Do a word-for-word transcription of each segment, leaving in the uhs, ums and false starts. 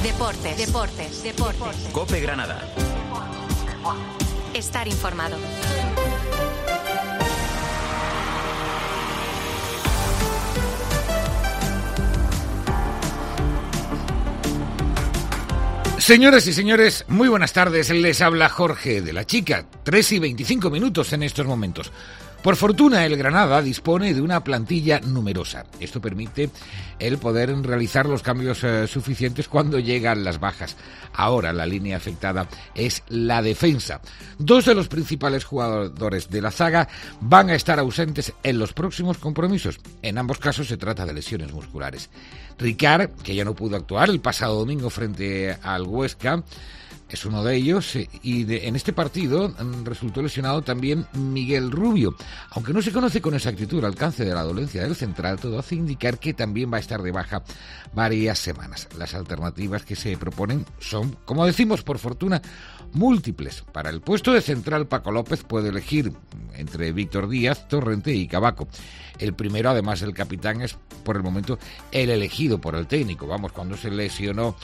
Deportes, deportes, deportes. COPE Granada. Estar informado. Señoras y señores, muy buenas tardes. Les habla Jorge de la Chica. tres y veinticinco minutos en estos momentos. Por fortuna, el Granada dispone de una plantilla numerosa. Esto permite el poder realizar los cambios eh, suficientes cuando llegan las bajas. Ahora la línea afectada es la defensa. Dos de los principales jugadores de la zaga van a estar ausentes en los próximos compromisos. En ambos casos se trata de lesiones musculares. Ricard, que ya no pudo actuar el pasado domingo frente al Huesca, es uno de ellos, y de, en este partido resultó lesionado también Miguel Rubio. Aunque no se conoce con exactitud el alcance de la dolencia del central, todo hace indicar que también va a estar de baja varias semanas. Las alternativas que se proponen son, como decimos, por fortuna, múltiples. Para el puesto de central, Paco López puede elegir entre Víctor Díaz, Torrente y Cavaco. El primero, además del capitán, es por el momento el elegido por el técnico. Vamos, cuando se lesionó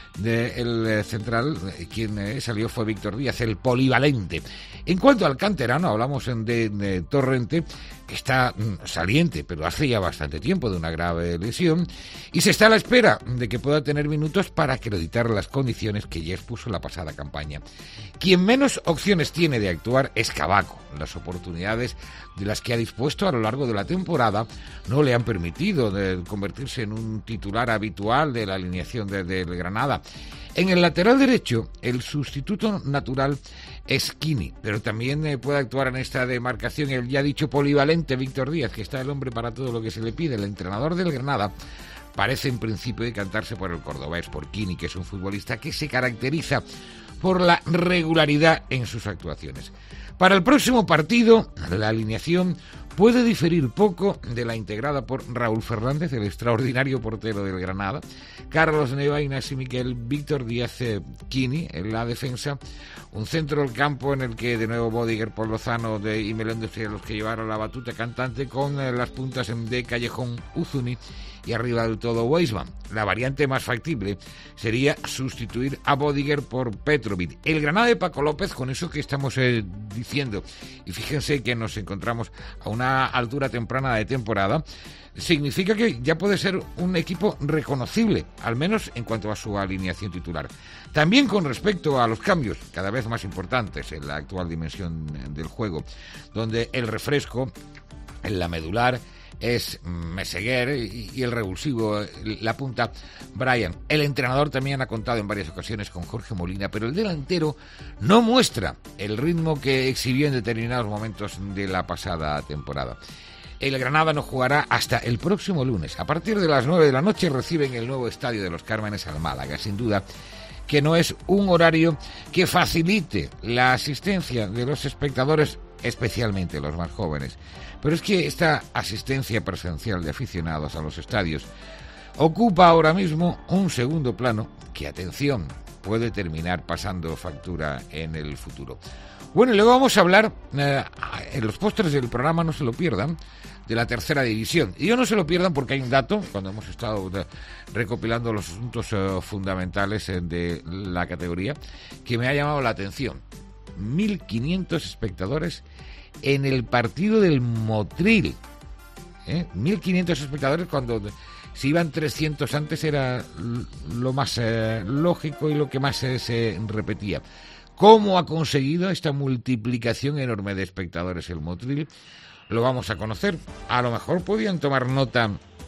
del central, quien salió fue Víctor Díaz, el polivalente. En cuanto al canterano, hablamos de, de Torrente, que está saliente, pero hace ya bastante tiempo de una grave lesión, y se está a la espera de que pueda tener minutos para acreditar las condiciones que ya expuso la pasada campaña. Quien menos opciones tiene de actuar es Cavaco. Las oportunidades de las que ha dispuesto a lo largo de la temporada no le han permitido de convertirse en un titular habitual de la alineación del de, de Granada. En el lateral derecho, el sustituto natural es Kini, pero también eh, puede actuar en esta demarcación el ya dicho polivalente Víctor Díaz, que está el hombre para todo lo que se le pide. El entrenador del Granada parece en principio decantarse por el cordobés, por Kini, que es un futbolista que se caracteriza por la regularidad en sus actuaciones. Para el próximo partido, la alineación puede diferir poco de la integrada por Raúl Fernández, el extraordinario portero del Granada, Carlos Nevainas y Miquel, Víctor Díaz, eh, Kini en la defensa, un centro del campo en el que de nuevo Bodiger, Paul Lozano de, y Meléndez los que llevaron la batuta cantante, con eh, las puntas de Callejón, Uzuni y arriba del todo Weisman. La variante más factible sería sustituir a Bodiger por Petrovic. El Granada de Paco López, con eso que estamos eh, diciendo, y fíjense que nos encontramos a una altura temprana de temporada, significa que ya puede ser un equipo reconocible, al menos en cuanto a su alineación titular. También con respecto a los cambios, cada vez más importantes en la actual dimensión del juego, donde el refresco en la medular es Meseguer y el revulsivo, la punta, Brian. El entrenador también ha contado en varias ocasiones con Jorge Molina, pero el delantero no muestra el ritmo que exhibió en determinados momentos de la pasada temporada. El Granada no jugará hasta el próximo lunes. A partir de las nueve de la noche reciben el nuevo estadio de los Cármenes al Málaga. Sin duda que no es un horario que facilite la asistencia de los espectadores, especialmente los más jóvenes. Pero es que esta asistencia presencial de aficionados a los estadios ocupa ahora mismo un segundo plano que, atención, puede terminar pasando factura en el futuro. Bueno, y luego vamos a hablar, eh, en los postres del programa, no se lo pierdan, de la tercera división. Y yo no se lo pierdan porque hay un dato, cuando hemos estado de, recopilando los asuntos eh, fundamentales eh, de la categoría, que me ha llamado la atención. mil quinientos espectadores en el partido del Motril. ¿Eh? mil quinientos espectadores cuando si iban trescientos antes era lo más eh, lógico y lo que más eh, se repetía. ¿Cómo ha conseguido esta multiplicación enorme de espectadores el Motril? Lo vamos a conocer. A lo mejor podían tomar nota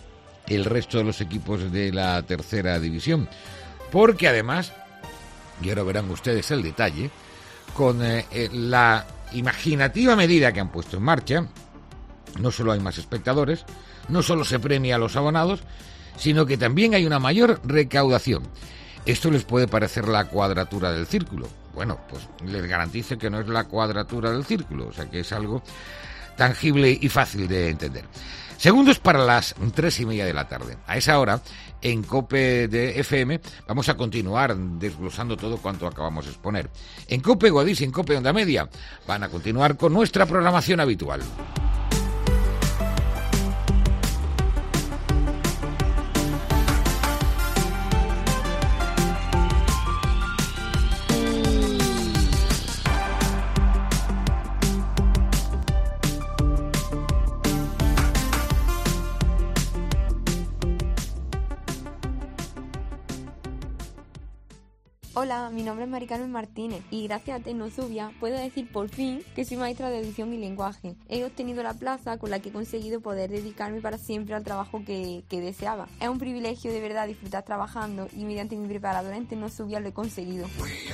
el resto de los equipos de la tercera división, porque además, y ahora verán ustedes el detalle, con eh, la imaginativa medida que han puesto en marcha, no solo hay más espectadores, no solo se premia a los abonados, sino que también hay una mayor recaudación. Esto les puede parecer la cuadratura del círculo. Bueno, pues les garantizo que no es la cuadratura del círculo, o sea que es algo tangible y fácil de entender. Segundos para las tres y media de la tarde. A esa hora, en COPE de F M, vamos a continuar desglosando todo cuanto acabamos de exponer. En COPE Guadix y en COPE Onda Media van a continuar con nuestra programación habitual. Hola, mi nombre es Mari Carmen Martínez y gracias a Tecnosubia puedo decir por fin que soy maestra de audición y lenguaje. He obtenido la plaza con la que he conseguido poder dedicarme para siempre al trabajo que, que deseaba. Es un privilegio de verdad disfrutar trabajando y mediante mi preparadora en Tecnosubia lo he conseguido.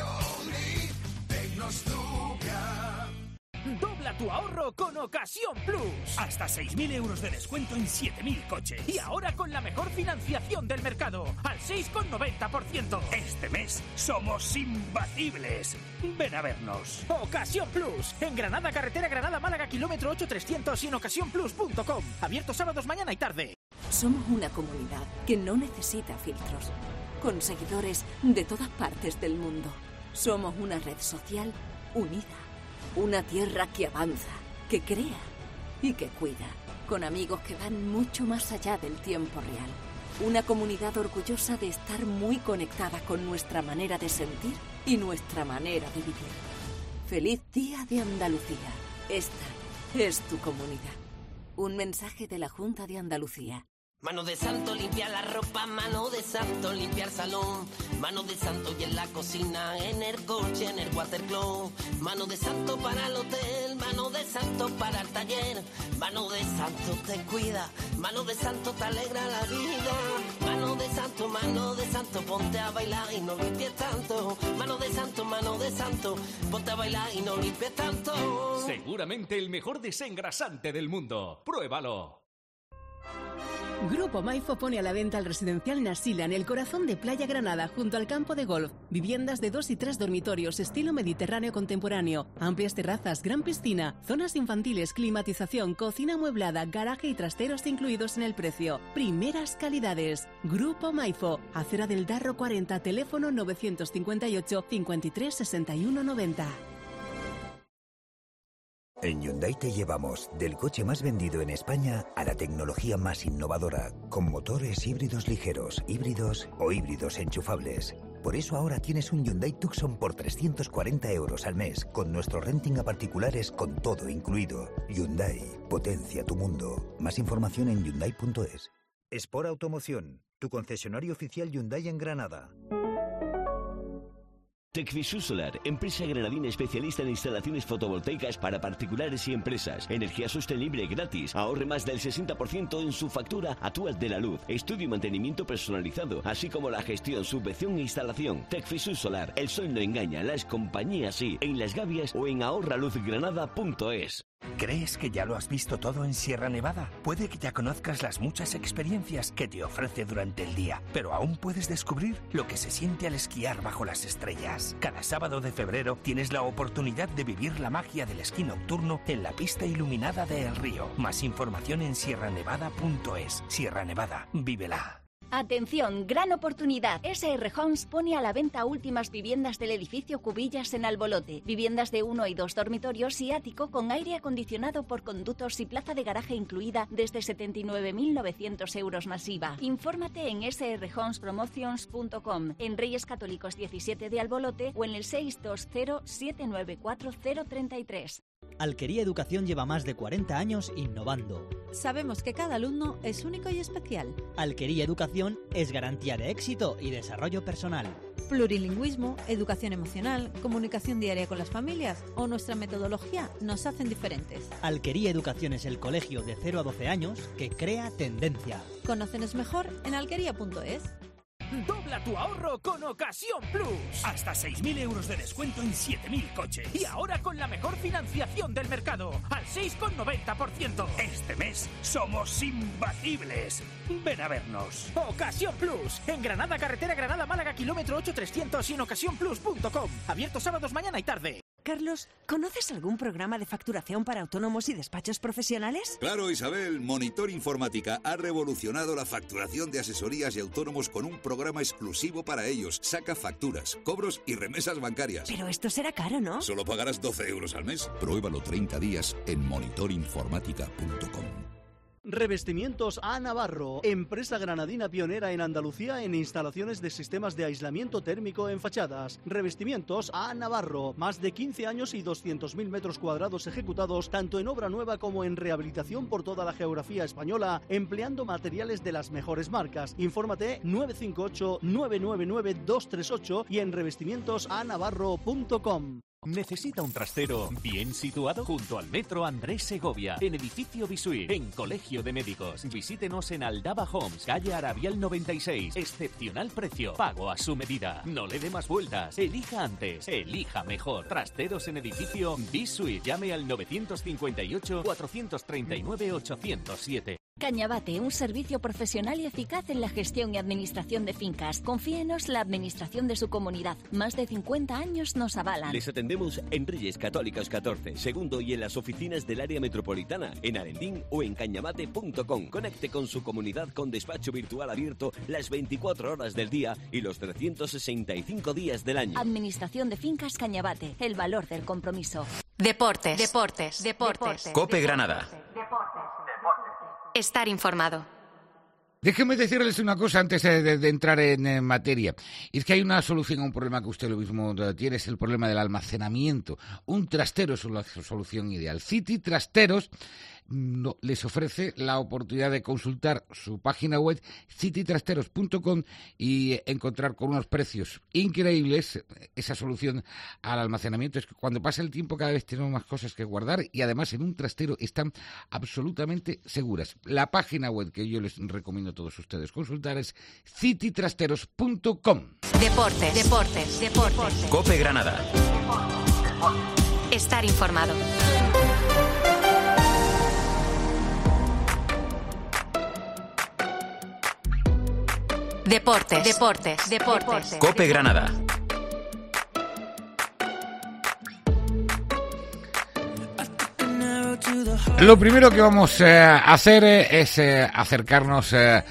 Dobla tu ahorro con Ocasión Plus. Hasta seis mil euros de descuento en siete mil coches. Y ahora con la mejor financiación del mercado, al seis coma noventa por ciento. Este mes somos imbatibles. Ven a vernos. Ocasión Plus. En Granada, carretera Granada-Málaga, kilómetro ocho trescientos y en ocasión plus punto com. Abierto sábados, mañana y tarde. Somos una comunidad que no necesita filtros. Con seguidores de todas partes del mundo. Somos una red social unida. Una tierra que avanza, que crea y que cuida, con amigos que van mucho más allá del tiempo real. Una comunidad orgullosa de estar muy conectada con nuestra manera de sentir y nuestra manera de vivir. ¡Feliz Día de Andalucía! Esta es tu comunidad. Un mensaje de la Junta de Andalucía. Mano de santo, limpiar la ropa, mano de santo, limpiar salón, mano de santo y en la cocina, en el coche, en el watercloak, mano de santo para el hotel, mano de santo para el taller, mano de santo te cuida, mano de santo te alegra la vida, mano de santo, mano de santo, ponte a bailar y no limpies tanto, mano de santo, mano de santo, ponte a bailar y no limpies tanto. Seguramente el mejor desengrasante del mundo. ¡Pruébalo! Grupo Maifo pone a la venta el residencial Nasila en el corazón de Playa Granada, junto al campo de golf. Viviendas de dos y tres dormitorios, estilo mediterráneo contemporáneo. Amplias terrazas, gran piscina, zonas infantiles, climatización, cocina amueblada, garaje y trasteros incluidos en el precio. Primeras calidades. Grupo Maifo, Acera del Darro cuarenta, teléfono novecientos cincuenta y ocho, cincuenta y tres, sesenta y uno, noventa. En Hyundai te llevamos del coche más vendido en España a la tecnología más innovadora, con motores híbridos ligeros, híbridos o híbridos enchufables. Por eso ahora tienes un Hyundai Tucson por trescientos cuarenta euros al mes, con nuestro renting a particulares con todo incluido. Hyundai, potencia tu mundo. Más información en hyundai punto es. Sport Automoción, tu concesionario oficial Hyundai en Granada. Tecfisur Solar, empresa granadina especialista en instalaciones fotovoltaicas para particulares y empresas. Energía sostenible gratis. Ahorre más del sesenta por ciento en su factura actual de la luz. Estudio y mantenimiento personalizado, así como la gestión, subvención e instalación. Tecfisur Solar, el sol no engaña, las compañías sí. En Las Gavias o en ahorra luz granada punto es. ¿Crees que ya lo has visto todo en Sierra Nevada? Puede que ya conozcas las muchas experiencias que te ofrece durante el día, pero aún puedes descubrir lo que se siente al esquiar bajo las estrellas. Cada sábado de febrero tienes la oportunidad de vivir la magia del esquí nocturno en la pista iluminada de El Río. Más información en sierra nevada punto es. Sierra Nevada, vívela. Atención, gran oportunidad. S R Homes pone a la venta últimas viviendas del edificio Cubillas en Albolote. Viviendas de uno y dos dormitorios y ático con aire acondicionado por conductos y plaza de garaje incluida desde setenta y nueve mil novecientos euros masiva. Infórmate en s r homes promotions punto com, en Reyes Católicos diecisiete de Albolote o en el seis dos cero, siete nueve cuatro cero tres tres. Alquería Educación lleva más de cuarenta años innovando. Sabemos que cada alumno es único y especial. Alquería Educación es garantía de éxito y desarrollo personal. Plurilingüismo, educación emocional, comunicación diaria con las familias o nuestra metodología nos hacen diferentes. Alquería Educación es el colegio de cero a doce años que crea tendencia. Conócenos mejor en alquería punto es. Dobla tu ahorro con Ocasión Plus. Hasta seis mil euros de descuento en siete mil coches. Y ahora con la mejor financiación del mercado, al seis coma noventa por ciento. Este mes somos imbatibles. Ven a vernos. Ocasión Plus. En Granada, carretera Granada-Málaga, kilómetro ocho trescientos y en ocasión plus punto com. Abierto sábados, mañana y tarde. Carlos, ¿conoces algún programa de facturación para autónomos y despachos profesionales? Claro, Isabel. Monitor Informática ha revolucionado la facturación de asesorías y autónomos con un programa exclusivo para ellos. Saca facturas, cobros y remesas bancarias. Pero esto será caro, ¿no? Solo pagarás doce euros al mes. Pruébalo treinta días en monitor informática punto com. Revestimientos A. Navarro, empresa granadina pionera en Andalucía en instalaciones de sistemas de aislamiento térmico en fachadas. Revestimientos A. Navarro, más de quince años y doscientos mil metros cuadrados ejecutados tanto en obra nueva como en rehabilitación por toda la geografía española, empleando materiales de las mejores marcas. Infórmate nueve cinco ocho, nueve nueve nueve, dos tres ocho y en revestimientos a navarro punto com. ¿Necesita un trastero bien situado? Junto al Metro Andrés Segovia, en Edificio Bisuit, en Colegio de Médicos. Visítenos en Aldaba Homes, calle Arabial noventa y seis. Excepcional precio, pago a su medida. No le dé más vueltas. Elija antes, elija mejor. Trasteros en Edificio Bisuit. Llame al novecientos cincuenta y ocho, cuatrocientos treinta y nueve, ochocientos siete. Cañabate, un servicio profesional y eficaz en la gestión y administración de fincas. Confíenos la administración de su comunidad. Más de cincuenta años nos avalan. Les atendemos en Reyes Católicos catorce, segundo y en las oficinas del área metropolitana, en Arendín o en cañabate punto com. Conecte con su comunidad con despacho virtual abierto las veinticuatro horas del día y los trescientos sesenta y cinco días del año. Administración de Fincas Cañabate, el valor del compromiso. Deportes, deportes, deportes. Cope Granada. Estar informado. Déjeme decirles una cosa antes de, de, de entrar en, en materia. Es que hay una solución a un problema que usted lo mismo tiene, es el problema del almacenamiento. Un trastero es la solución ideal. City Trasteros no, les ofrece la oportunidad de consultar su página web city trasteros punto com y encontrar con unos precios increíbles esa solución al almacenamiento. Es que cuando pasa el tiempo cada vez tenemos más cosas que guardar y además en un trastero están absolutamente seguras. La página web que yo les recomiendo a todos ustedes consultar es city trasteros punto com. Deportes, deportes, deportes. Cope Granada. Estar informado. Deportes, deportes, deportes. Cope Granada. Lo primero que vamos eh, a hacer eh, es eh, acercarnos eh,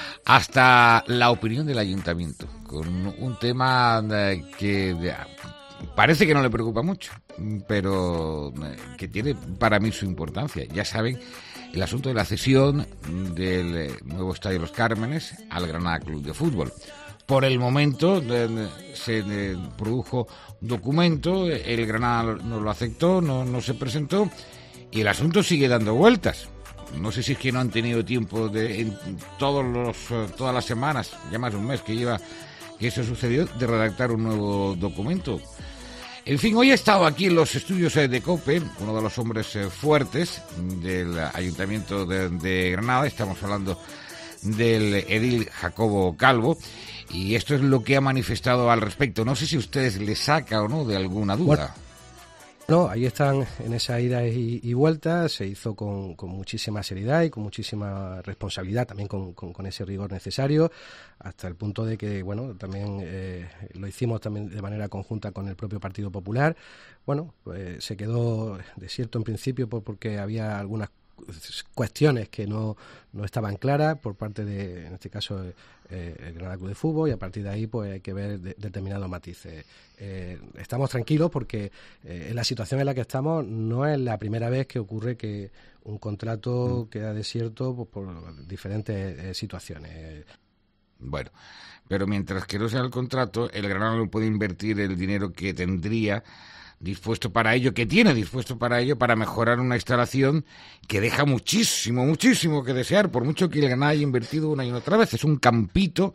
hasta la opinión del ayuntamiento, con un tema eh, que eh, parece que no le preocupa mucho, pero eh, que tiene para mí su importancia. Ya saben, el asunto de la cesión del eh, nuevo Estadio Los Cármenes al Granada Club de Fútbol. Por el momento eh, se eh, produjo un documento, el Granada no lo aceptó, no, no se presentó, y el asunto sigue dando vueltas. No sé si es que no han tenido tiempo de, en todos los, todas las semanas, ya más de un mes que lleva que eso sucedió, de redactar un nuevo documento. En fin, hoy he estado aquí en los estudios de COPE, uno de los hombres fuertes del Ayuntamiento de, de Granada. Estamos hablando del edil Jacobo Calvo, y esto es lo que ha manifestado al respecto. No sé si a ustedes les saca o no de alguna duda. Bueno. No, ahí están en esa ida y, y vuelta, se hizo con, con muchísima seriedad y con muchísima responsabilidad, también con, con, con ese rigor necesario, hasta el punto de que, bueno, también eh, lo hicimos también de manera conjunta con el propio Partido Popular. Bueno, pues se quedó desierto en principio por, porque había algunas cuestiones que no, no estaban claras por parte de, en este caso, eh, el Granada Club de Fútbol, y a partir de ahí pues hay que ver de, determinados matices. Eh, estamos tranquilos porque eh, en la situación en la que estamos no es la primera vez que ocurre que un contrato queda desierto pues, por diferentes eh, situaciones. Bueno, pero mientras que no sea el contrato, el Granada no puede invertir el dinero que tendría dispuesto para ello, que tiene dispuesto para ello, para mejorar una instalación que deja muchísimo, muchísimo que desear, por mucho que el Granada haya invertido una y otra vez. Es un campito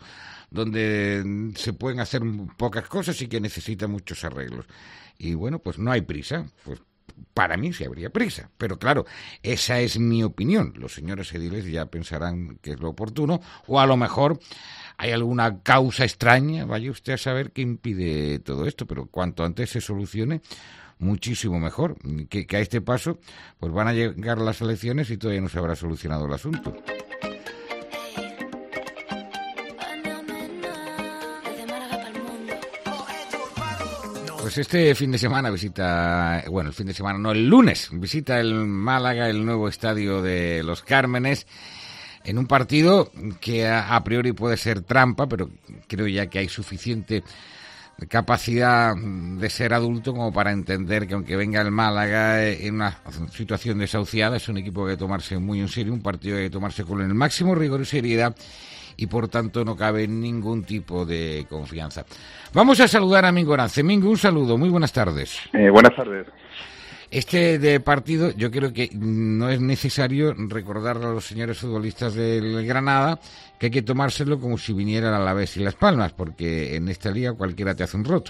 donde se pueden hacer pocas cosas y que necesita muchos arreglos. Y bueno, pues no hay prisa, pues para mí sí habría prisa, pero claro, esa es mi opinión. Los señores ediles ya pensarán que es lo oportuno, o a lo mejor hay alguna causa extraña, vaya usted a saber, que impide todo esto, pero cuanto antes se solucione, muchísimo mejor. Que, que a este paso pues van a llegar las elecciones y todavía no se habrá solucionado el asunto. Pues este fin de semana visita, bueno, el fin de semana no, el lunes, visita el Málaga el nuevo estadio de Los Cármenes, en un partido que a, a priori puede ser trampa, pero creo ya que hay suficiente capacidad de ser adulto como para entender que aunque venga el Málaga en una situación desahuciada, es un equipo que hay que tomarse muy en serio, un partido que hay que tomarse con el máximo rigor y seriedad, y por tanto no cabe ningún tipo de confianza. Vamos a saludar a Mingo Arance. Mingo, un saludo, muy buenas tardes. Eh, buenas tardes. Este de partido, yo creo que no es necesario recordar a los señores futbolistas del Granada que hay que tomárselo como si vinieran a la Alavés y Las Palmas, porque en esta liga cualquiera te hace un roto.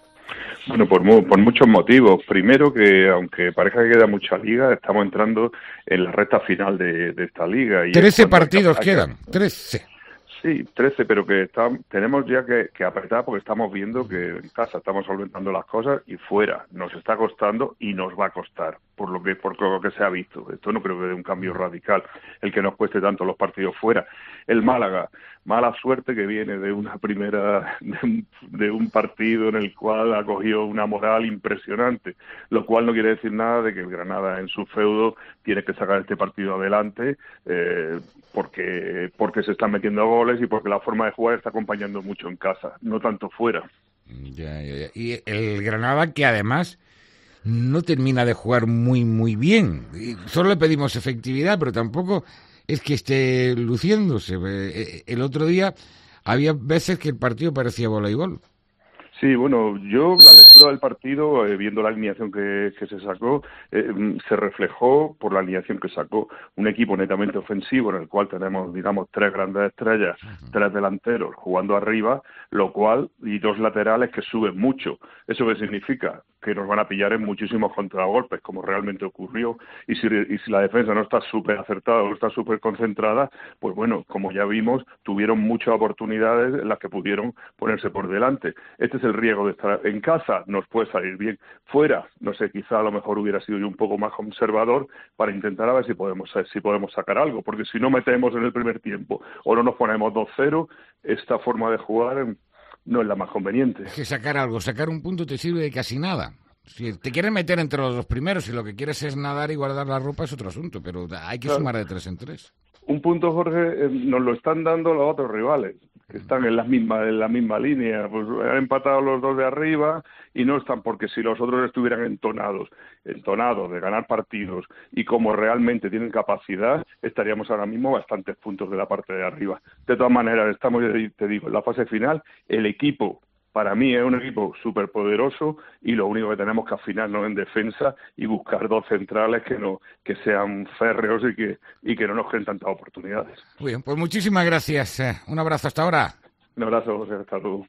Bueno, por, mu por muchos motivos. Primero, que aunque parezca que queda mucha liga, estamos entrando en la recta final de, de esta liga. Y Trece partidos quedan, trece. Sí, trece, pero que está, tenemos ya que, que apretar porque estamos viendo que en casa estamos solventando las cosas y fuera nos está costando y nos va a costar, por lo que por lo que se ha visto. Esto no creo que dé un cambio radical, el que nos cueste tanto los partidos fuera. El Málaga, mala suerte que viene de una primera, de un, de un partido en el cual ha cogido una moral impresionante, lo cual no quiere decir nada de que el Granada en su feudo tiene que sacar este partido adelante, eh, porque porque se están metiendo goles y porque la forma de jugar está acompañando mucho en casa, no tanto fuera. Ya, ya, ya. Y el Granada, que además no termina de jugar muy, muy bien. Solo le pedimos efectividad, pero tampoco es que esté luciéndose. El otro día había veces que el partido parecía voleibol. Sí, bueno, yo la lectura del partido, eh, viendo la alineación que, que se sacó, eh, se reflejó por la alineación que sacó. Un equipo netamente ofensivo en el cual tenemos, digamos, tres grandes estrellas, uh-huh. tres delanteros jugando arriba, lo cual, y dos laterales que suben mucho. ¿Eso qué significa? Que nos van a pillar en muchísimos contragolpes, como realmente ocurrió, y si, y si la defensa no está súper acertada o no está súper concentrada, pues bueno, como ya vimos, tuvieron muchas oportunidades en las que pudieron ponerse por delante. Este es el riesgo de estar en casa, nos puede salir bien. Fuera, no sé, quizá a lo mejor hubiera sido yo un poco más conservador para intentar a ver si podemos si podemos sacar algo, porque si no metemos en el primer tiempo o no nos ponemos dos cero, esta forma de jugar no es la más conveniente. Es que sacar algo, sacar un punto te sirve de casi nada. Si te quieres meter entre los dos primeros y lo que quieres es nadar y guardar la ropa es otro asunto, pero hay que claro. sumar de tres en tres. Un punto, Jorge, eh, nos lo están dando los otros rivales, que están en la misma en la misma línea. Pues han empatado los dos de arriba y no están, porque si los otros estuvieran entonados, entonados de ganar partidos y como realmente tienen capacidad, estaríamos ahora mismo bastantes puntos de la parte de arriba. De todas maneras, estamos, te digo, en la fase final, el equipo para mí es un equipo súper poderoso y lo único que tenemos que afinarnos en defensa y buscar dos centrales que no que sean férreos y que y que no nos creen tantas oportunidades. Muy bien, pues muchísimas gracias. Un abrazo hasta ahora. Un abrazo, José. Hasta luego.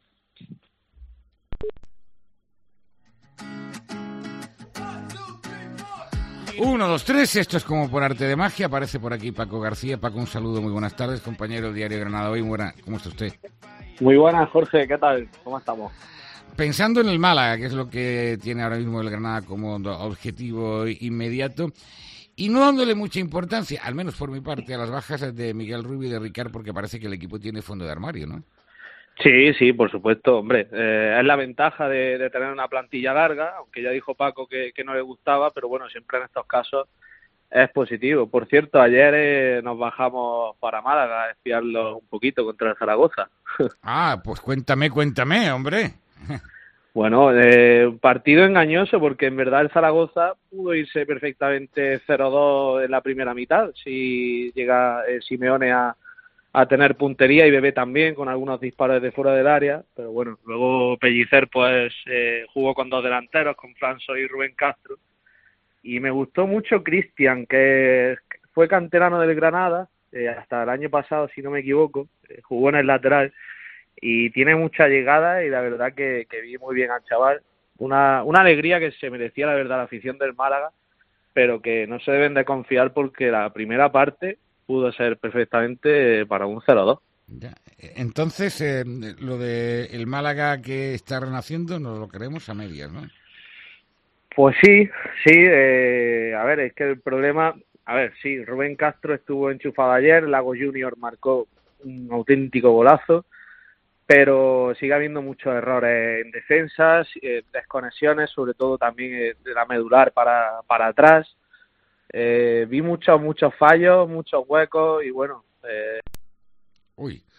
Uno, dos, tres, esto es como por arte de magia. Aparece por aquí Paco García. Paco, un saludo, muy buenas tardes, compañero del Diario Granada Hoy. Buena, ¿cómo está usted? Muy buenas, Jorge, ¿qué tal? ¿Cómo estamos? Pensando en el Málaga, que es lo que tiene ahora mismo el Granada como objetivo inmediato, y no dándole mucha importancia, al menos por mi parte, a las bajas de Miguel Rubio y de Ricard, porque parece que el equipo tiene fondo de armario, ¿no? Sí, sí, por supuesto, hombre, eh, es la ventaja de, de tener una plantilla larga, aunque ya dijo Paco que, que no le gustaba, pero bueno, siempre en estos casos es positivo. Por cierto, ayer eh, nos bajamos para Málaga a espiarlo un poquito contra el Zaragoza. Ah, pues cuéntame, cuéntame, hombre. Bueno, eh, un partido engañoso porque en verdad el Zaragoza pudo irse perfectamente cero dos en la primera mitad si llega eh, Simeone a, a tener puntería y Bebé también con algunos disparos de fuera del área, pero bueno, luego Pellicer pues eh, jugó con dos delanteros, con François y Rubén Castro. Y me gustó mucho Cristian, que fue canterano del Granada, eh, hasta el año pasado, si no me equivoco, eh, jugó en el lateral, y tiene mucha llegada, y la verdad que, que vi muy bien al chaval. Una, una alegría que se merecía, la verdad, la afición del Málaga, pero que no se deben de confiar porque la primera parte pudo ser perfectamente para un cero dos. Ya. Entonces, eh, lo de el Málaga que está renaciendo, nos lo creemos a medias, ¿no? Pues sí, sí, eh, a ver, es que el problema, a ver, sí, Rubén Castro estuvo enchufado ayer, Lago Junior marcó un auténtico golazo, pero sigue habiendo muchos errores en defensas, eh, desconexiones, sobre todo también eh, de la medular para, para atrás, eh, vi muchos, muchos fallos, muchos huecos y bueno... Eh... Uy,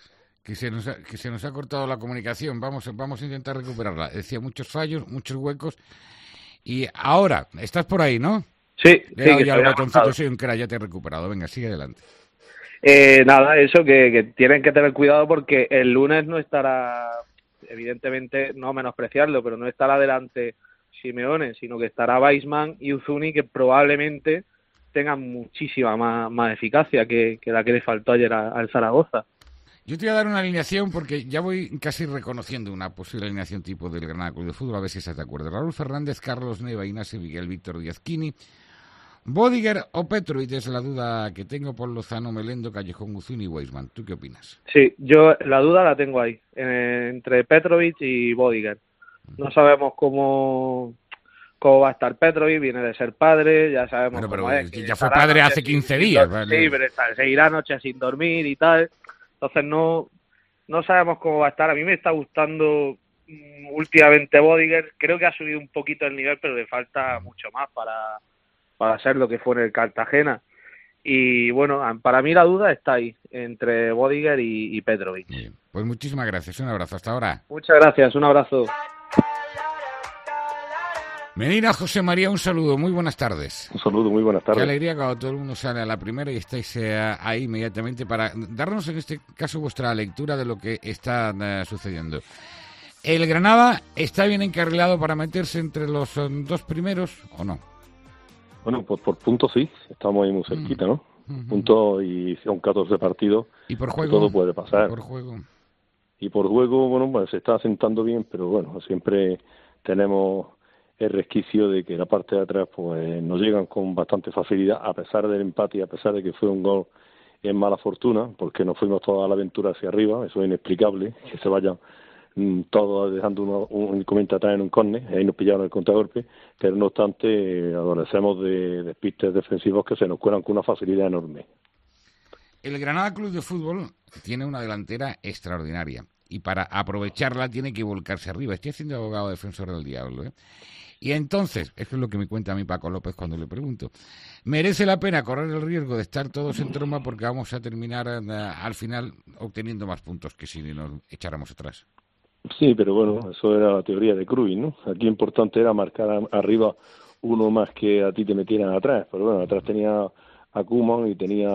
Que se nos ha, que se nos ha cortado la comunicación. Vamos, vamos a intentar recuperarla. Decía muchos fallos, muchos huecos. Y ahora, estás por ahí, ¿no? Sí, Le he sí, dado que ya estoy el botoncito, avanzado. soy un crack, ya te he recuperado. Venga, sigue adelante. Eh, nada, eso que, que tienen que tener cuidado porque el lunes no estará, evidentemente, no menospreciarlo, pero no estará delante Simeone, sino que estará Weissman y Uzuni, que probablemente tengan muchísima más, más eficacia que, que la que le faltó ayer a- al Zaragoza. Yo te voy a dar una alineación porque ya voy casi reconociendo una posible alineación tipo del Granada Club de Fútbol, a ver si estás de acuerdo. Raúl Fernández, Carlos Neva, Ignacio Miguel, Víctor Díaz-Quini, Bodiger o Petrovic es la duda que tengo por Lozano, Melendo, Callejón, Uzuni y Weissman. ¿Tú qué opinas? Sí, yo la duda la tengo ahí, eh, entre Petrovic y Bodiger. No sabemos cómo, cómo va a estar Petrovic, viene de ser padre, ya sabemos Bueno, pero cómo es. ya que fue estará padre noches hace sin- quince sin días, dor- vale. Sí, pero está, seguirá noches sin dormir y tal. Entonces no, no sabemos cómo va a estar. A mí me está gustando mm, últimamente Bodiger. Creo que ha subido un poquito el nivel, pero le falta mucho más para, para ser lo que fue en el Cartagena. Y bueno, para mí la duda está ahí, entre Bodiger y, y Petrovic. Pues muchísimas gracias, un abrazo, hasta ahora. Muchas gracias, un abrazo. Medina José María, un saludo, muy buenas tardes. Un saludo, muy buenas Qué tardes. alegría cuando todo el mundo sale a la primera y estáis eh, ahí inmediatamente para darnos en este caso vuestra lectura de lo que está eh, sucediendo. ¿El Granada está bien encarrilado para meterse entre los eh, dos primeros o no? Bueno, pues por puntos sí, estamos ahí muy cerquita, ¿no? Ujú. Puntos y son catorce partidos. ¿Y por que juego? Todo puede pasar. Por juego. Y por juego, bueno, pues se está asentando bien, pero bueno, siempre tenemos el resquicio de que la parte de atrás pues nos llegan con bastante facilidad, a pesar del empate y a pesar de que fue un gol en mala fortuna, porque nos fuimos toda la aventura hacia arriba, eso es inexplicable, que se vayan mm, todos dejando uno, un únicamente atrás en un córner, ahí nos pillaron el contragolpe, pero no obstante eh, adolecemos de despistes defensivos que se nos cuelan con una facilidad enorme. El Granada Club de Fútbol tiene una delantera extraordinaria y para aprovecharla tiene que volcarse arriba. Estoy haciendo abogado defensor del diablo, ¿eh? Y entonces, esto es lo que me cuenta a mí Paco López cuando le pregunto, ¿merece la pena correr el riesgo de estar todos en tromba porque vamos a terminar eh, al final obteniendo más puntos que si nos echáramos atrás? Sí, pero bueno, eso era la teoría de Cruyff, ¿no? Aquí importante era marcar a- arriba uno más que a ti te metieran atrás, pero bueno, atrás tenía a Koeman y tenía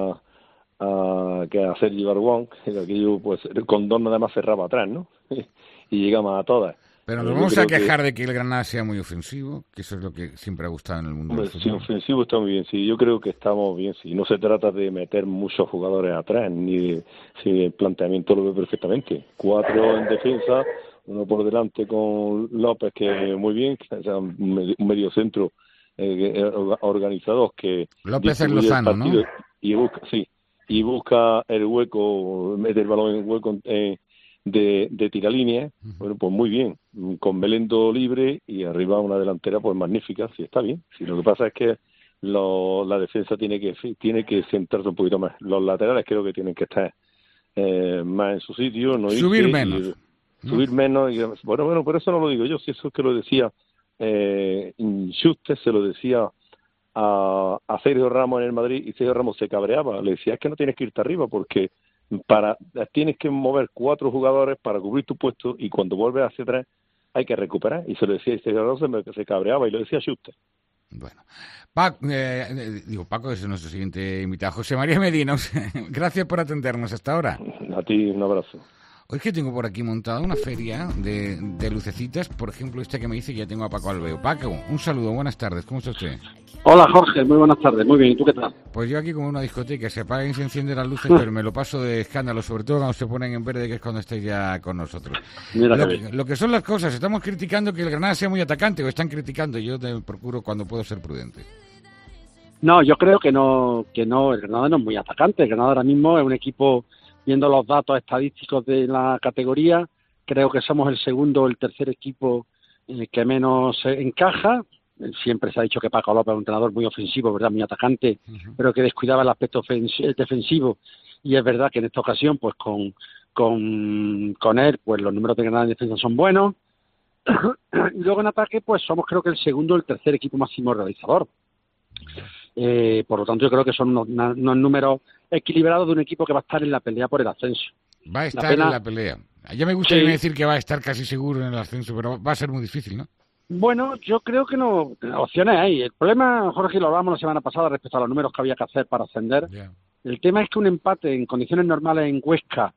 a, que a Sergi Barguán, que aquello pues con dos nada más cerraba atrás, ¿no? Y llegamos a todas. Pero Yo nos vamos a creo que- quejar de que el Granada sea muy ofensivo, que eso es lo que siempre ha gustado en el mundo Hombre, del sí, fútbol. ofensivo está muy bien, sí, yo creo que estamos bien, sí, no se trata de meter muchos jugadores atrás, ni de, sí, el planteamiento lo veo perfectamente, cuatro en defensa, uno por delante con López, que muy bien, o sea, un medio, un medio centro eh, eh, organizados que López es distribuye el Lozano, ¿no? partido y busca, sí, y busca el hueco, mete el balón en el hueco eh, de, de tiralínea, bueno, pues muy bien, con Melendo libre y arriba una delantera pues magnífica, sí, está bien. Sí, lo que pasa es que lo, la defensa tiene que tiene que centrarse un poquito más. Los laterales creo que tienen que estar eh, más en su sitio, no Subir irse menos. y- subir menos. Y, bueno, bueno, por eso no lo digo yo, si eso es que lo decía eh, Schuster, se lo decía a, a Sergio Ramos en el Madrid y Sergio Ramos se cabreaba, le decía es que no tienes que irte arriba porque para tienes que mover cuatro jugadores para cubrir tu puesto y cuando vuelves hacia atrás hay que recuperar, y se lo decía y Sergio Ramos se, se cabreaba y lo decía Schuster. Paco, eh, eh, digo, Paco es nuestro siguiente invitado. José María Medina, gracias por atendernos hasta ahora. A ti un abrazo. Hoy es que tengo por aquí montada una feria de, de lucecitas, por ejemplo, esta que me dice que ya tengo a Paco Albeo. Paco, un saludo, buenas tardes, ¿cómo está usted? Hola Jorge, muy buenas tardes, muy bien, ¿y tú qué tal? Pues yo aquí como en una discoteca, se apagan y se encienden las luces, pero me lo paso de escándalo, sobre todo cuando se ponen en verde, que es cuando estáis ya con nosotros. Mira Lo qué que, bien. lo que son las cosas, estamos criticando que el Granada sea muy atacante, o están criticando, yo te procuro cuando puedo ser prudente. No, yo creo que no, que no, el Granada no es muy atacante, el Granada ahora mismo es un equipo, viendo los datos estadísticos de la categoría, creo que somos el segundo o el tercer equipo eh, que menos eh, encaja. Siempre se ha dicho que Paco López es un entrenador muy ofensivo, ¿verdad? Muy atacante, uh-huh. pero que descuidaba el aspecto ofensi- defensivo. Y es verdad que en esta ocasión, pues con, con, con él, pues los números de Granada en defensa son buenos. Y luego en ataque, pues somos creo que el segundo o el tercer equipo máximo realizador. Eh, por lo tanto, yo creo que son unos, unos números equilibrados de un equipo que va a estar en la pelea por el ascenso. Va a estar La pena- en la pelea. Ya me gustaría Sí. decir que va a estar casi seguro en el ascenso, pero va a ser muy difícil, ¿no? Bueno, yo creo que no, opciones hay. El problema, Jorge, lo hablábamos la semana pasada respecto a los números que había que hacer para ascender. El tema es que un empate en condiciones normales en Huesca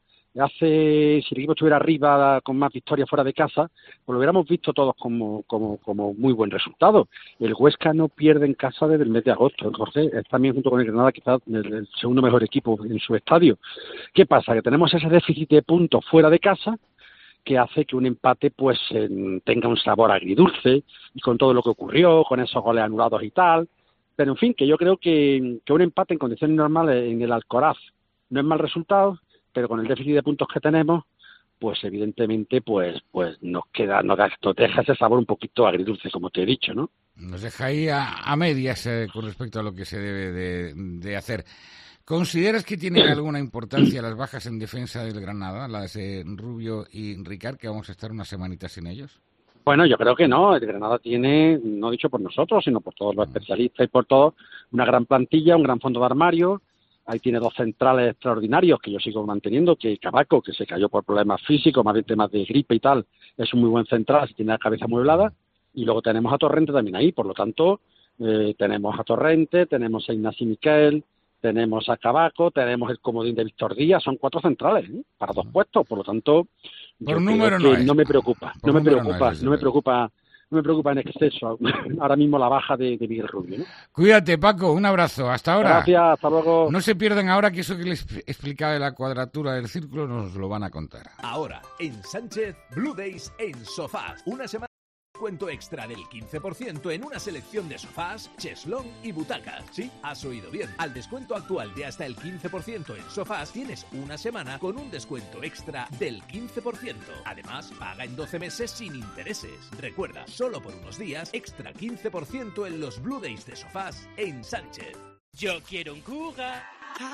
hace, si el equipo estuviera arriba con más victorias fuera de casa, pues lo hubiéramos visto todos como, como, como muy buen resultado. El Huesca no pierde en casa desde el mes de agosto, ¿eh, Jorge? Es también junto con el Granada quizás el, el segundo mejor equipo en su estadio. ¿Qué pasa? Que tenemos ese déficit de puntos fuera de casa que hace que un empate pues eh, tenga un sabor agridulce, y con todo lo que ocurrió, con esos goles anulados y tal. Pero en fin, que yo creo que, que un empate en condiciones normales en el Alcoraz no es mal resultado, pero con el déficit de puntos que tenemos, pues evidentemente pues pues nos queda, nos deja ese sabor un poquito agridulce, como te he dicho, ¿no? Nos deja ahí a, a medias eh, con respecto a lo que se debe de, de hacer. ¿Consideras que tienen alguna importancia las bajas en defensa del Granada, las de Rubio y Ricard, que vamos a estar unas semanitas sin ellos? Bueno, yo creo que no. El Granada tiene, no dicho por nosotros, sino por todos los especialistas y por todos, una gran plantilla, un gran fondo de armario. Ahí tiene dos centrales extraordinarios que yo sigo manteniendo, que Cavaco, que se cayó por problemas físicos, más bien temas de gripe y tal, es un muy buen central, si tiene la cabeza amueblada. Y luego tenemos a Torrente también ahí, por lo tanto, eh, tenemos a Torrente, tenemos a Ignacio Miquel, tenemos a Cavaco, tenemos el comodín de Víctor Díaz, son cuatro centrales, ¿eh? Para dos puestos, por lo tanto, por yo número creo no que es. no me preocupa, Por no me número no preocupa, es, no me preocupa, no me preocupa en exceso ahora mismo la baja de, de Miguel Rubio, ¿no? Cuídate, Paco, un abrazo, hasta ahora. Gracias, hasta luego. No se pierdan ahora que eso que les explicaba de la cuadratura del círculo nos lo van a contar. Ahora, en Sánchez, Blue Days en sofás. Una semana de descuento extra del quince por ciento en una selección de sofás, cheslón y butacas. Sí, has oído bien. Al descuento actual de hasta el quince por ciento en sofás, tienes una semana con un descuento extra del quince por ciento. Además, paga en doce meses sin intereses. Recuerda, solo por unos días, extra quince por ciento en los Blue Days de sofás en Sánchez. Yo quiero un Kuga.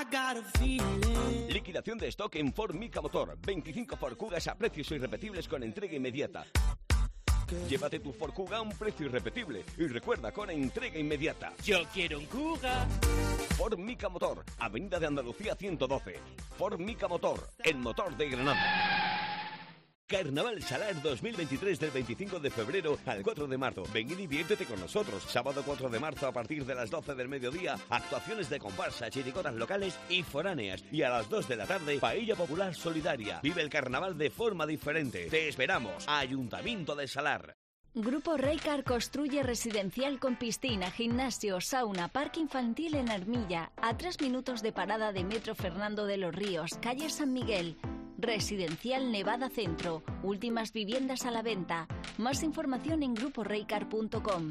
Liquidación de stock en Ford Mica Motor. veinticinco Ford Kugas a precios irrepetibles con entrega inmediata. Llévate tu Ford Kuga a un precio irrepetible. Y recuerda, con entrega inmediata. Yo quiero un Kuga. Ford Mica Motor, Avenida de Andalucía ciento doce. Ford Mica Motor, el motor de Granada. Carnaval Salar dos mil veintitrés del veinticinco de febrero al cuatro de marzo. Ven y diviértete con nosotros. Sábado cuatro de marzo a partir de las doce del mediodía, actuaciones de comparsa, chiricotas locales y foráneas. Y a las dos de la tarde, paella popular solidaria. Vive el carnaval de forma diferente. Te esperamos. Ayuntamiento de Salar. Grupo Reycar construye residencial con piscina, gimnasio, sauna, parque infantil en Armilla, a tres minutos de parada de Metro Fernando de los Ríos, calle San Miguel. Residencial Nevada Centro, últimas viviendas a la venta. Más información en grupo reycar punto com.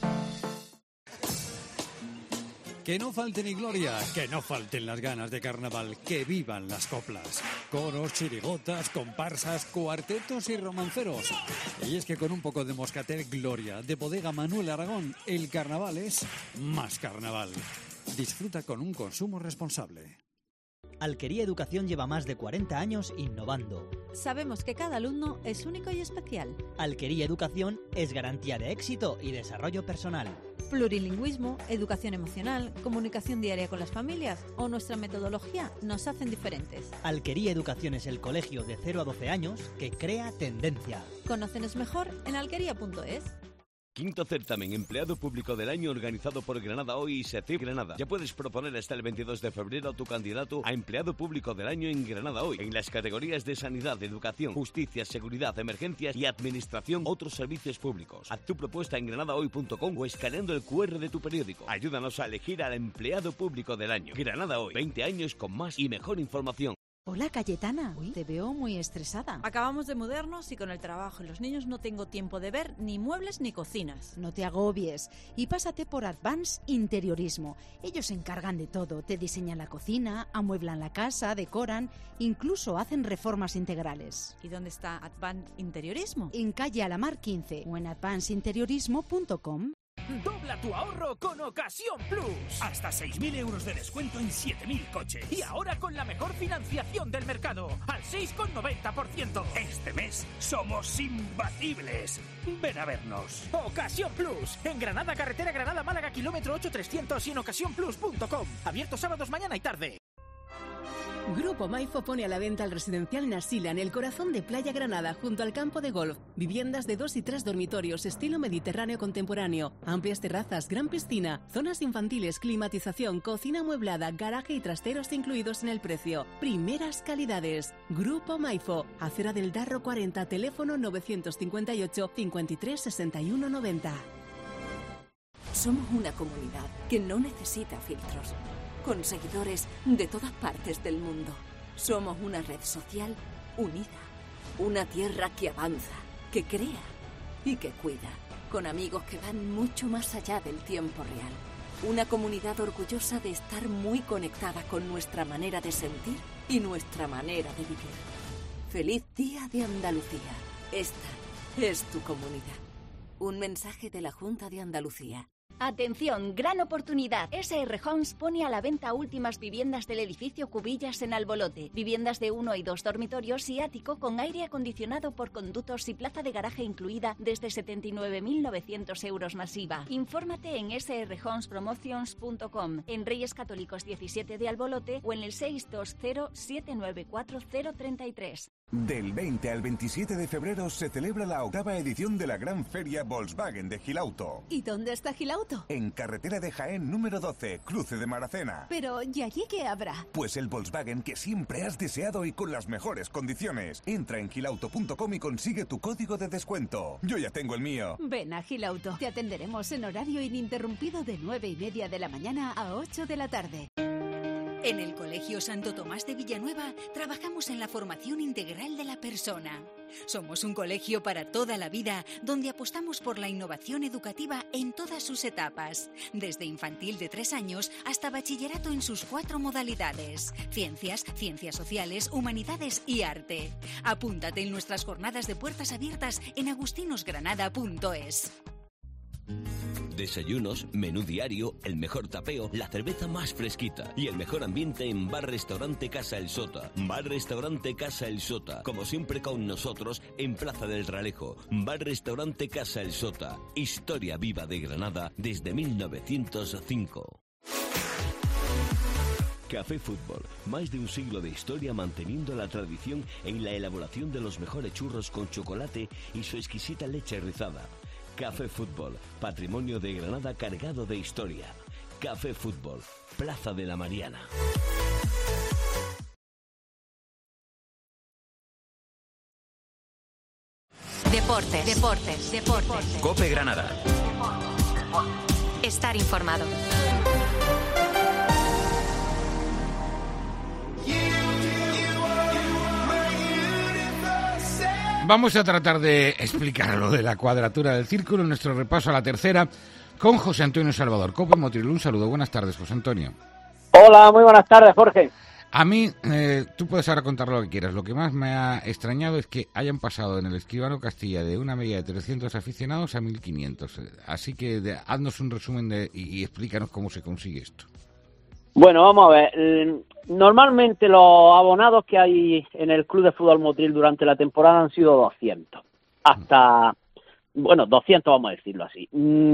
Que no falte ni gloria, que no falten las ganas de carnaval, que vivan las coplas. Coros, chirigotas, comparsas, cuartetos y romanceros. Y es que con un poco de Moscatel Gloria, de Bodega Manuel Aragón, el carnaval es más carnaval. Disfruta con un consumo responsable. Alquería Educación lleva más de cuarenta años innovando. Sabemos que cada alumno es único y especial. Alquería Educación es garantía de éxito y desarrollo personal. Plurilingüismo, educación emocional, comunicación diaria con las familias o nuestra metodología nos hacen diferentes. Alquería Educación es el colegio de cero a doce años que crea tendencia. Conócenos mejor en alquería punto es. Quinto certamen Empleado Público del Año organizado por Granada Hoy y SECIP Granada. Ya puedes proponer hasta el veintidós de febrero tu candidato a Empleado Público del Año en Granada Hoy, en las categorías de Sanidad, Educación, Justicia, Seguridad, Emergencias y Administración, otros servicios públicos. Haz tu propuesta en granada hoy punto com o escaneando el cu erre de tu periódico. Ayúdanos a elegir al Empleado Público del Año. Granada Hoy, veinte años con más y mejor información. Hola, Cayetana. Uy, te veo muy estresada. Acabamos de mudarnos y con el trabajo y los niños no tengo tiempo de ver ni muebles ni cocinas. No te agobies y pásate por Advance Interiorismo. Ellos se encargan de todo. Te diseñan la cocina, amueblan la casa, decoran, incluso hacen reformas integrales. ¿Y dónde está Advance Interiorismo? En calle Alamar quince o en advance interiorismo punto com. Dobla tu ahorro con Ocasión Plus. Hasta seis mil euros de descuento en siete mil coches. Y ahora con la mejor financiación del mercado, al seis coma noventa por ciento. Este mes somos imbatibles. Ven a vernos. Ocasión Plus. En Granada, carretera Granada-Málaga, kilómetro ocho trescientos y en ocasión plus punto com. Abierto sábados, mañana y tarde. Grupo Maifo pone a la venta el residencial Nasila en el corazón de Playa Granada, junto al campo de golf. Viviendas de dos y tres dormitorios, estilo mediterráneo contemporáneo, amplias terrazas, gran piscina, zonas infantiles, climatización, cocina amueblada, garaje y trasteros incluidos en el precio. Primeras calidades. Grupo Maifo, Acera del Darro cuarenta, teléfono novecientos cincuenta y ocho, cincuenta y tres, sesenta y uno noventa. Somos una comunidad que no necesita filtros, con seguidores de todas partes del mundo. Somos una red social unida, una tierra que avanza, que crea y que cuida, con amigos que van mucho más allá del tiempo real. Una comunidad orgullosa de estar muy conectada con nuestra manera de sentir y nuestra manera de vivir. Feliz Día de Andalucía. Esta es tu comunidad. Un mensaje de la Junta de Andalucía. Atención, gran oportunidad. S R Homes pone a la venta últimas viviendas del edificio Cubillas en Albolote. Viviendas de uno y dos dormitorios y ático con aire acondicionado por conductos y plaza de garaje incluida desde setenta y nueve mil novecientos euros masiva. Infórmate en s r homes promotions punto com, en Reyes Católicos diecisiete de Albolote o en el seis dos cero, siete nueve cuatro, cero tres tres. Del veinte al veintisiete de febrero se celebra la octava edición de la Gran Feria Volkswagen de Gilauto. ¿Y dónde está Gilauto? En carretera de Jaén número doce, cruce de Maracena. Pero, ¿y allí qué habrá? Pues el Volkswagen que siempre has deseado y con las mejores condiciones. Entra en gilauto punto com y consigue tu código de descuento. Yo ya tengo el mío. Ven a Gilauto. Te atenderemos en horario ininterrumpido de nueve y media de la mañana a ocho de la tarde. En el Colegio Santo Tomás de Villanueva trabajamos en la formación integral de la persona. Somos un colegio para toda la vida, donde apostamos por la innovación educativa en todas sus etapas, desde infantil de tres años hasta bachillerato en sus cuatro modalidades: ciencias, ciencias sociales, humanidades y arte. Apúntate en nuestras jornadas de puertas abiertas en agustinosgranada punto es. Desayunos, menú diario, el mejor tapeo, la cerveza más fresquita y el mejor ambiente en Bar Restaurante Casa El Sota. Bar Restaurante Casa El Sota, como siempre con nosotros en Plaza del Ralejo. Bar Restaurante Casa El Sota, historia viva de Granada desde mil novecientos cinco. Café Fútbol, más de un siglo de historia manteniendo la tradición en la elaboración de los mejores churros con chocolate y su exquisita leche rizada. Café Fútbol, patrimonio de Granada cargado de historia. Café Fútbol, Plaza de la Mariana. Deportes, deportes, deportes. COPE Granada. Estar informado. Vamos a tratar de explicar lo de la cuadratura del círculo en nuestro repaso a la tercera con José Antonio Salvador. COPE Motril, un saludo. Buenas tardes, José Antonio. Hola, muy buenas tardes, Jorge. A mí, eh, tú puedes ahora contar lo que quieras. Lo que más me ha extrañado es que hayan pasado en el Escribano Castilla de una media de trescientos aficionados a mil quinientos. Así que de, haznos un resumen de, y, y explícanos cómo se consigue esto. Bueno, vamos a ver. Normalmente los abonados que hay en el Club de Fútbol Motril durante la temporada han sido doscientos. Hasta, bueno, doscientos vamos a decirlo así.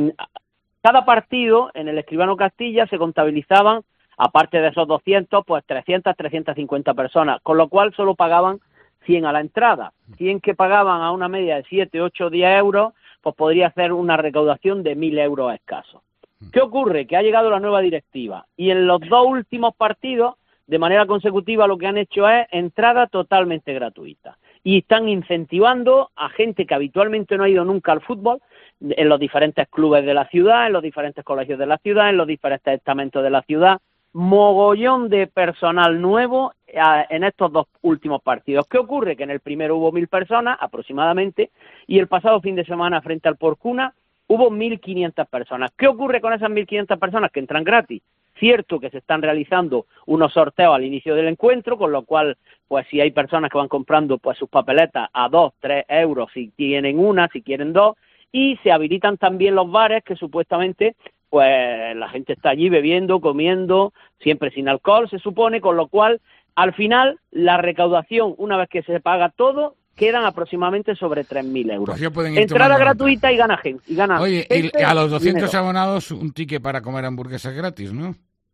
Cada partido en el Escribano Castilla se contabilizaban, aparte de esos doscientos, pues trescientas, trescientas cincuenta personas, con lo cual solo pagaban cien a la entrada. cien que pagaban a una media de siete, ocho, diez euros, pues podría hacer una recaudación de mil euros escasos. ¿Qué ocurre? Que ha llegado la nueva directiva y en los dos últimos partidos, de manera consecutiva, lo que han hecho es entrada totalmente gratuita. Y están incentivando a gente que habitualmente no ha ido nunca al fútbol, en los diferentes clubes de la ciudad, en los diferentes colegios de la ciudad, en los diferentes estamentos de la ciudad, mogollón de personal nuevo en estos dos últimos partidos. ¿Qué ocurre? Que en el primero hubo mil personas aproximadamente y el pasado fin de semana frente al Porcuna hubo mil quinientas personas. ¿Qué ocurre con esas mil quinientas personas que entran gratis? Cierto que se están realizando unos sorteos al inicio del encuentro, con lo cual, pues si hay personas que van comprando pues sus papeletas a dos, tres euros, si tienen una, si quieren dos, y se habilitan también los bares que supuestamente pues la gente está allí bebiendo, comiendo, siempre sin alcohol, se supone, con lo cual, al final, la recaudación, una vez que se paga todo, quedan aproximadamente sobre tres mil euros. Pues entrada gratuita y gana gente. Y gana Oye, gente y a los doscientos dinero. abonados un ticket para comer hamburguesas gratis, ¿no?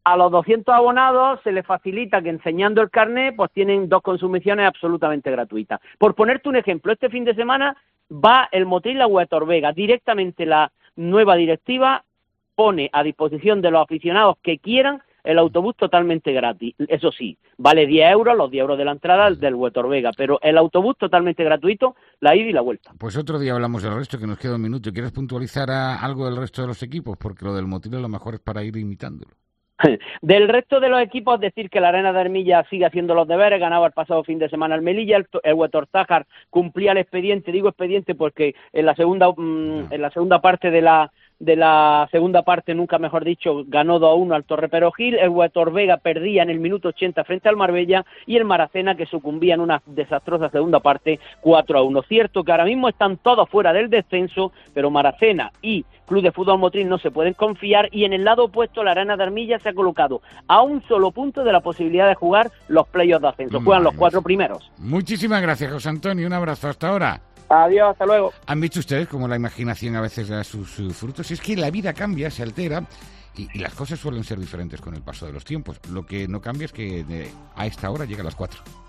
A los doscientos abonados se les facilita que enseñando el carnet pues tienen dos consumiciones absolutamente gratuitas. Por ponerte un ejemplo, este fin de semana va el Motril a Huetor Vega. Directamente la nueva directiva pone a disposición de los aficionados que quieran el autobús totalmente gratis. Eso sí, vale diez euros, los diez euros de la entrada del Huetor Vega, pero el autobús totalmente gratuito, la ida y la vuelta. Pues otro día hablamos del resto, que nos queda un minuto. ¿Quieres puntualizar a algo del resto de los equipos? Porque lo del Motril a lo mejor es para ir imitándolo. Del resto de los equipos, decir que la Arena de Armilla sigue haciendo los deberes, ganaba el pasado fin de semana el Melilla, el, el Huetor Tájar cumplía el expediente, digo expediente porque en la segunda mmm, en la segunda parte de la de la segunda parte, nunca mejor dicho, ganó dos a uno al Torre Perogil, el Huetor Vega perdía en el minuto ochenta frente al Marbella y el Maracena que sucumbía en una desastrosa segunda parte cuatro a uno. Cierto que ahora mismo están todos fuera del descenso, pero Maracena y Club de Fútbol Motril no se pueden confiar y en el lado opuesto la Arena de Armilla se ha colocado a un solo punto de la posibilidad de jugar los playoffs de ascenso. Juegan los cuatro primeros. Muchísimas gracias, José Antonio. Un abrazo. Hasta ahora. Adiós, hasta luego. Han visto ustedes cómo la imaginación a veces da sus, sus frutos. Es que la vida cambia, se altera y, y las cosas suelen ser diferentes con el paso de los tiempos. Lo que no cambia es que de, a esta hora llega a las cuatro.